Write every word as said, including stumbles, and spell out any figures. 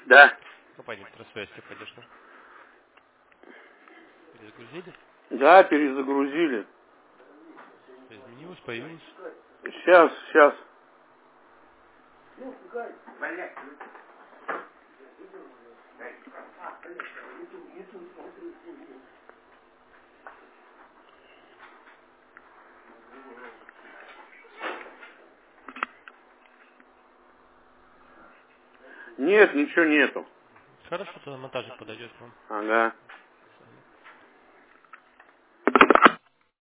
Да. Компания электросвязь подошла. Перезагрузили? Да, перезагрузили. Изменилось, появилось? Сейчас, сейчас. Нет, ничего нету. Хорошо, тогда монтажик подойдет к вам. Ага.